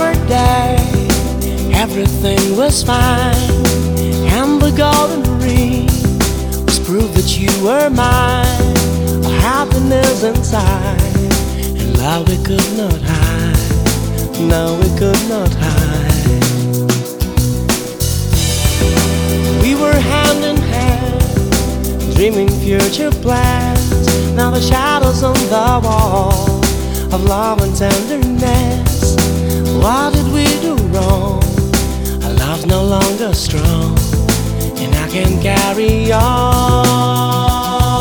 summer day, everything was fine, and the golden ring was proof that you were mine. A happiness inside, and love we could not hide. No, we could not hide. We were hand in hand, dreaming future plans. Now the shadows on the wall of love and tenderness. What did we do wrong? Our love's no longer strong, and I can't carry on.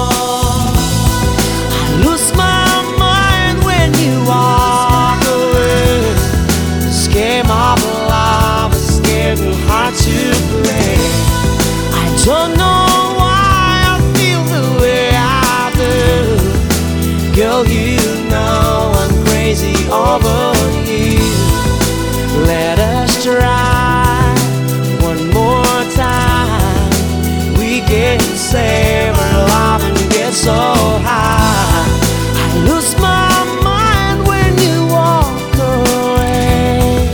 I lose my mind when you walk away. This game of love is getting hard to play. I don't know why I feel the way I do. Girl, you know I'm crazy over you. Let us try one more time. We can save our love and get so high. I lose my mind when you walk away.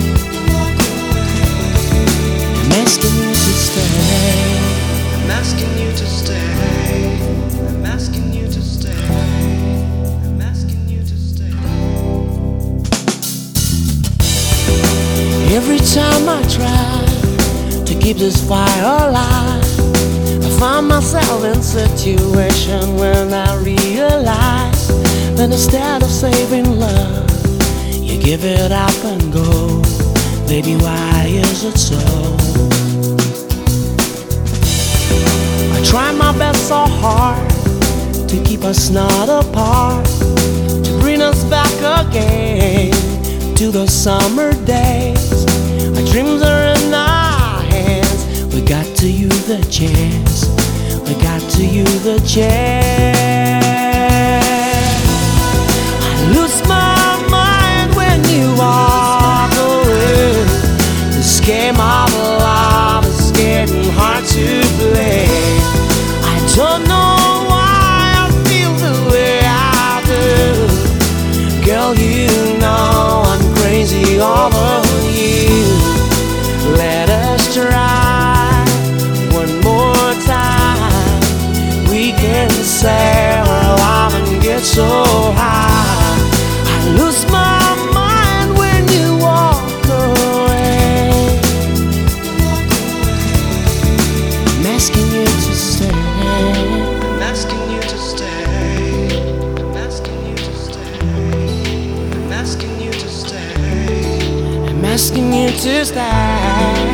I'm asking you to stay. I'm asking you to stay. I'm asking you to stay. I'm asking you to stay. Every time I try to keep this fire alive, I find myself in situation when I realize that instead of saving love, you give it up and go. Baby, why is it so? I try my best so hard to keep us not apart, to bring us back again to those summer days. Our dreams are in our hands. We got to use the chance. We got to use the chance. I lose my mind when you walk away. This game of love is getting hard to play. I don't know why I feel the way I do. Girl, you know I'm crazy over you. Let us try one more time. We can say we're alive and get so high. I lose my mind when you walk away. I'm asking you to stay. I'm asking you to stay. I'm asking you to stay. I'm asking you to stay. I'm asking you to stay.